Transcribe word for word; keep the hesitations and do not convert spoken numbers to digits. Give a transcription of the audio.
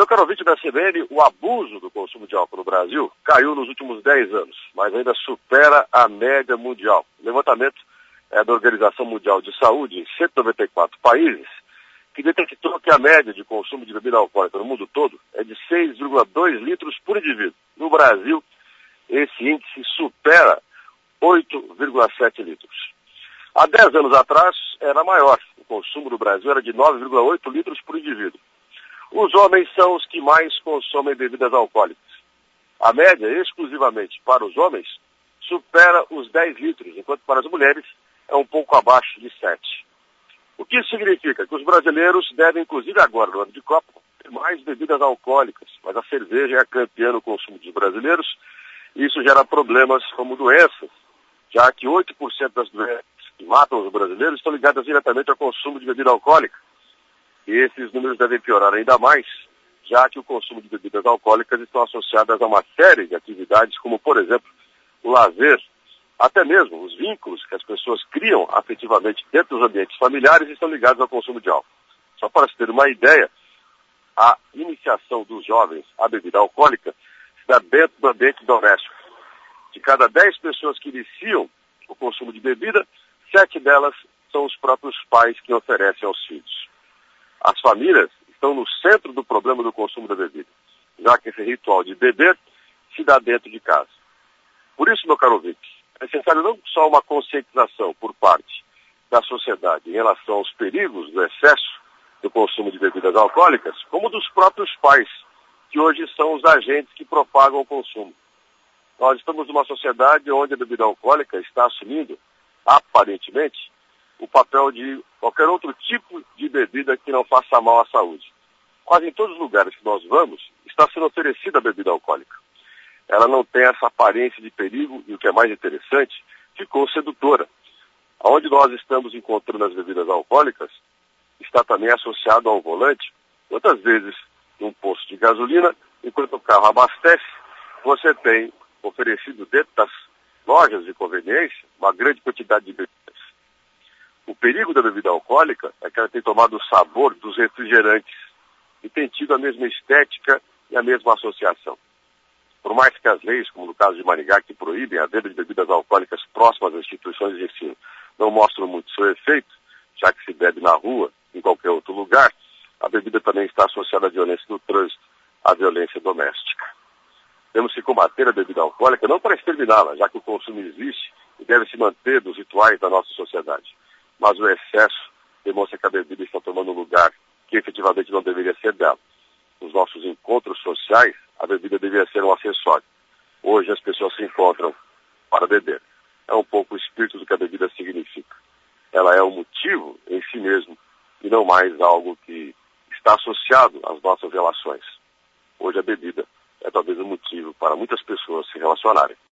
Meu caro ouvinte da C B N, o abuso do consumo de álcool no Brasil caiu nos últimos dez anos, mas ainda supera a média mundial. O levantamento é da Organização Mundial de Saúde em cento e noventa e quatro países, que detectou que a média de consumo de bebida alcoólica no mundo todo é de seis vírgula dois litros por indivíduo. No Brasil, esse índice supera oito vírgula sete litros. Há dez anos atrás, era maior. O consumo no Brasil era de nove vírgula oito litros por indivíduo. Os homens são os que mais consomem bebidas alcoólicas. A média, exclusivamente para os homens, supera os dez litros, enquanto para as mulheres é um pouco abaixo de sete. O que isso significa? Que os brasileiros devem, inclusive agora, no ano de Copa, ter mais bebidas alcoólicas, mas a cerveja é a campeã no consumo dos brasileiros, e isso gera problemas como doenças, já que oito por cento das doenças que matam os brasileiros estão ligadas diretamente ao consumo de bebida alcoólica. E esses números devem piorar ainda mais, já que o consumo de bebidas alcoólicas estão associadas a uma série de atividades, como, por exemplo, o lazer, até mesmo os vínculos que as pessoas criam afetivamente dentro dos ambientes familiares estão ligados ao consumo de álcool. Só para se ter uma ideia, a iniciação dos jovens à bebida alcoólica se dá dentro do ambiente doméstico. De cada dez pessoas que iniciam o consumo de bebida, sete delas são os próprios pais que oferecem aos filhos. As famílias estão no centro do problema do consumo da bebida, já que esse ritual de beber se dá dentro de casa. Por isso, meu caro ouvinte, é necessário não só uma conscientização por parte da sociedade em relação aos perigos do excesso do consumo de bebidas alcoólicas, como dos próprios pais, que hoje são os agentes que propagam o consumo. Nós estamos numa sociedade onde a bebida alcoólica está assumindo, aparentemente, o papel de qualquer outro tipo de bebida que não faça mal à saúde. Quase em todos os lugares que nós vamos, está sendo oferecida a bebida alcoólica. Ela não tem essa aparência de perigo e, o que é mais interessante, ficou sedutora. Onde nós estamos encontrando as bebidas alcoólicas, está também associado ao volante. Quantas vezes, num posto de gasolina, enquanto o carro abastece, você tem oferecido dentro das lojas de conveniência uma grande quantidade de bebidas. O perigo da bebida alcoólica é que ela tem tomado o sabor dos refrigerantes e tem tido a mesma estética e a mesma associação. Por mais que as leis, como no caso de Maringá, que proíbem a venda de bebidas alcoólicas próximas às instituições de ensino, não mostram muito seu efeito, já que se bebe na rua, em qualquer outro lugar, a bebida também está associada à violência do trânsito, à violência doméstica. Temos que combater a bebida alcoólica não para exterminá-la, já que o consumo existe e deve se manter dos rituais da nossa sociedade. Mas o excesso demonstra que a bebida está tomando um lugar que efetivamente não deveria ser dela. Nos nossos encontros sociais, a bebida deveria ser um acessório. Hoje as pessoas se encontram para beber. É um pouco o espírito do que a bebida significa. Ela é um motivo em si mesmo e não mais algo que está associado às nossas relações. Hoje a bebida é talvez um motivo para muitas pessoas se relacionarem.